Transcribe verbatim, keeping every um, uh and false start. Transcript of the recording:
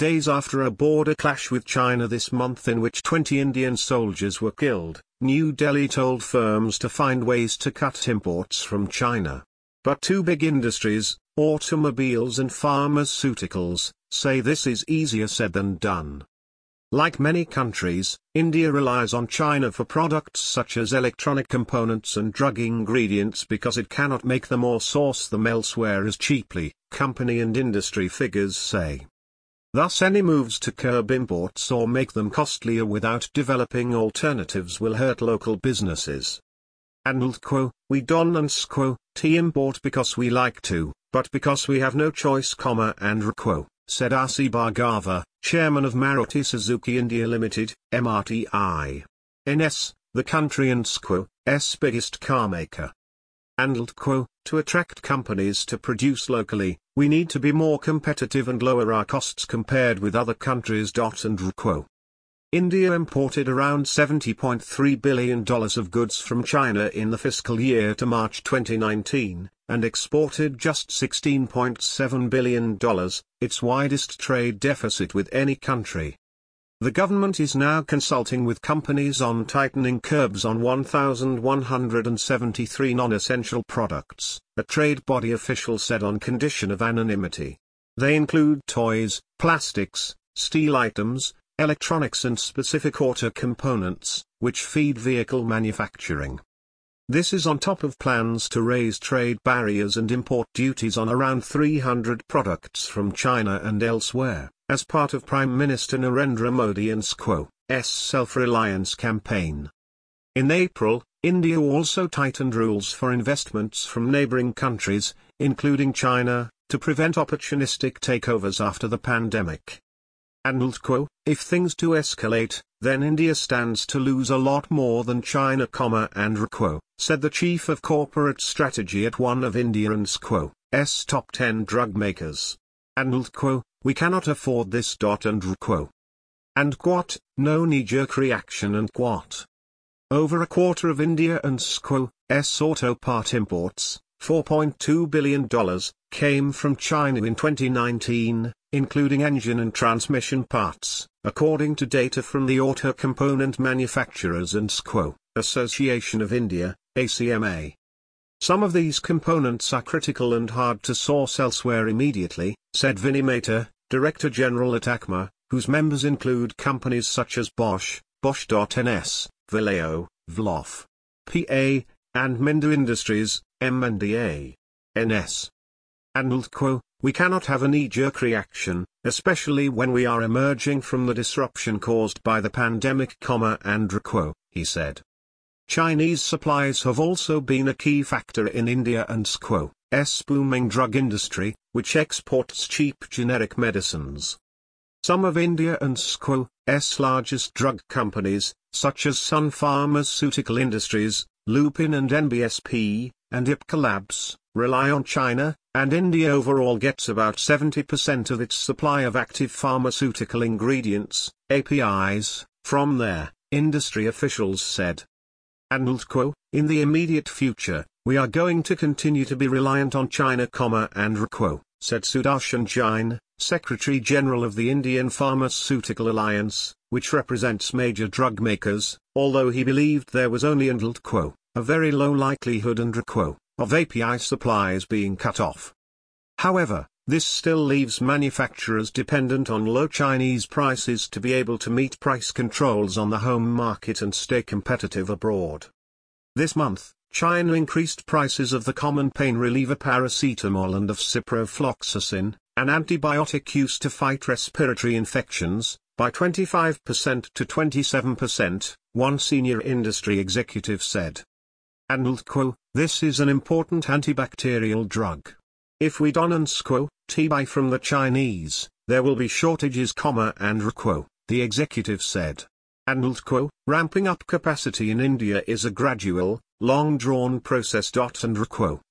Days after a border clash with China this month in which twenty Indian soldiers were killed, New Delhi told firms to find ways to cut imports from China. But two big industries, automobiles and pharmaceuticals, say this is easier said than done. Like many countries, India relies on China for products such as electronic components and drug ingredients because it cannot make them or source them elsewhere as cheaply, company and industry figures say. Thus any moves to curb imports or make them costlier without developing alternatives will hurt local businesses. And we don't import because we like to, but because we have no choice, and said R C Bhargava, chairman of Maruti Suzuki India Limited, M R T I. N S, the country and S biggest car maker. And to attract companies to produce locally, we need to be more competitive and lower our costs compared with other countries. And India imported around seventy point three billion dollars of goods from China in the fiscal year to March twenty nineteen, and exported just sixteen point seven billion dollars, its widest trade deficit with any country. The government is now consulting with companies on tightening curbs on one thousand one hundred seventy-three non-essential products, a trade body official said on condition of anonymity. They include toys, plastics, steel items, electronics and specific auto components, which feed vehicle manufacturing. This is on top of plans to raise trade barriers and import duties on around three hundred products from China and elsewhere, as part of Prime Minister Narendra Modi and S Q O's self-reliance campaign. In April, India also tightened rules for investments from neighboring countries, including China, to prevent opportunistic takeovers after the pandemic. And if things do escalate, then India stands to lose a lot more than China, and said the chief of corporate strategy at one of India and S Q O's top ten drug makers. And we cannot afford this. And And quat, no knee-jerk reaction and quat. Over a quarter of India and S Q O's auto part imports, four point two billion dollars, came from China in twenty nineteen, including engine and transmission parts, according to data from the Auto Component Manufacturers and S Q O Association of India, A C M A. Some of these components are critical and hard to source elsewhere immediately, said Vinny Mehta, Director General at A C M A, whose members include companies such as Bosch, Bosch.N S, Valeo, Vloff, P A, and Minda Industries, M and A. N S. And we cannot have a knee-jerk reaction, especially when we are emerging from the disruption caused by the pandemic, and he said. Chinese supplies have also been a key factor in India and S Q O's booming drug industry, which exports cheap generic medicines. Some of India and S Q O's largest drug companies, such as Sun Pharmaceutical Industries, Lupin and N B S P, and Ipca Labs, rely on China, and India overall gets about seventy percent of its supply of active pharmaceutical ingredients, A P Is, from there, industry officials said. And in the immediate future, we are going to continue to be reliant on China, and said Sudarshan Jain, Secretary General of the Indian Pharmaceutical Alliance, which represents major drug makers, although he believed there was only and a very low likelihood and of A P I supplies being cut off. However, this still leaves manufacturers dependent on low Chinese prices to be able to meet price controls on the home market and stay competitive abroad. This month, China increased prices of the common pain reliever paracetamol and of ciprofloxacin, an antibiotic used to fight respiratory infections, by twenty-five percent to twenty-seven percent, one senior industry executive said. And this is an important antibacterial drug. If we don't buy from the Chinese, there will be shortages, and the executive said. And ramping up capacity in India is a gradual, long-drawn process. And